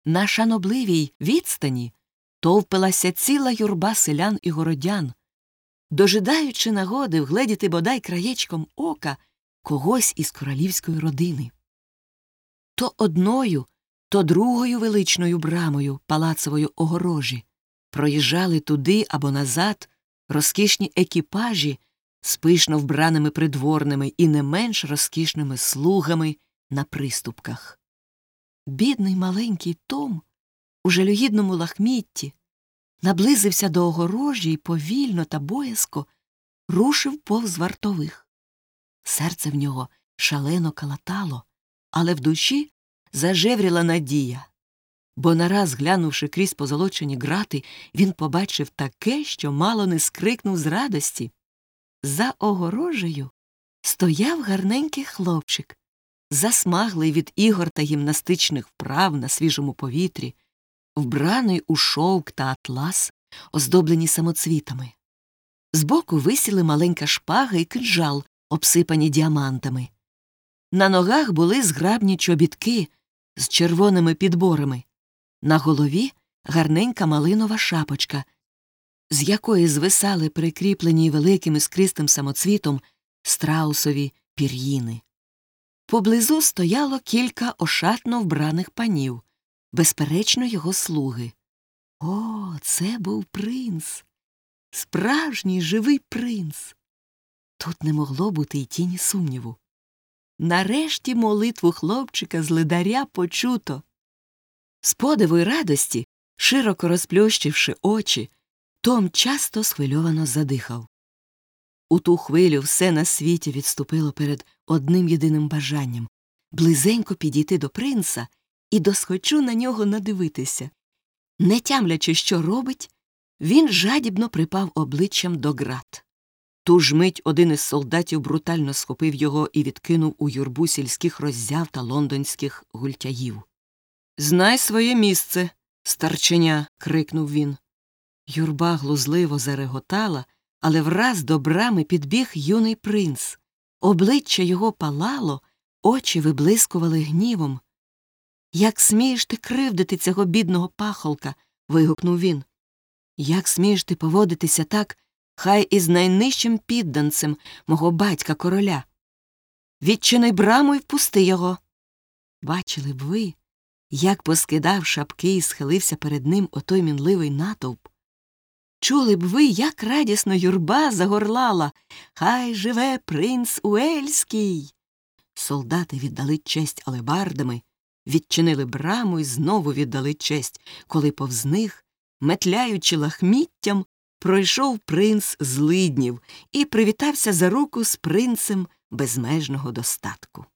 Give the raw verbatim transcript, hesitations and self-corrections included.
На шанобливій відстані товпилася ціла юрба селян і городян, дожидаючи нагоди вгледіти бодай краєчком ока когось із королівської родини. То одною, то другою величною брамою палацової огорожі проїжджали туди або назад розкішні екіпажі з пишно вбраними придворними і не менш розкішними слугами на приступках. Бідний маленький Том у жалюгідному лахмітті наблизився до огорожі й повільно та боязко рушив повз вартових. Серце в нього шалено калатало, але в душі зажевріла надія, бо нараз, глянувши крізь позолочені грати, він побачив таке, що мало не скрикнув з радості. За огорожею стояв гарненький хлопчик, засмаглий від ігор та гімнастичних вправ на свіжому повітрі, вбраний у шовк та атлас, оздоблені самоцвітами. Збоку висіли маленька шпага і кинджал, обсипані діамантами. На ногах були зграбні чобітки з червоними підборами. На голові гарненька малинова шапочка, з якої звисали прикріплені великим іскристим самоцвітом страусові пір'їни. Поблизу стояло кілька ошатно вбраних панів, безперечно, його слуги. О, це був принц! Справжній живий принц! Тут не могло бути й тіні сумніву. Нарешті молитву хлопчика з лидаря почуто. З подиву й радості, широко розплющивши очі, Том часто схвильовано задихав. У ту хвилю все на світі відступило перед одним єдиним бажанням – близенько підійти до принца і досхочу на нього надивитися. Не тямлячи, що робить, він жадібно припав обличчям до град. Ту ж мить один із солдатів брутально схопив його і відкинув у юрбу сільських роззяв та лондонських гультяїв. «Знай своє місце, старченя!» – крикнув він. Юрба глузливо зареготала, але враз до брами підбіг юний принц. Обличчя його палало, очі виблискували гнівом. «Як смієш ти кривдити цього бідного пахолка?» – вигукнув він. «Як смієш ти поводитися так, хай із найнижчим підданцем мого батька-короля? Відчини браму й впусти його!» Бачили б ви, як поскидав шапки і схилився перед ним отой мінливий натовп. Чули б ви, як радісно юрба загорлала: «Хай живе принц Уельський!» Солдати віддали честь алебардами, відчинили браму і знову віддали честь, коли повз них, метляючи лахміттям, пройшов принц Злиднів і привітався за руку з принцем безмежного достатку.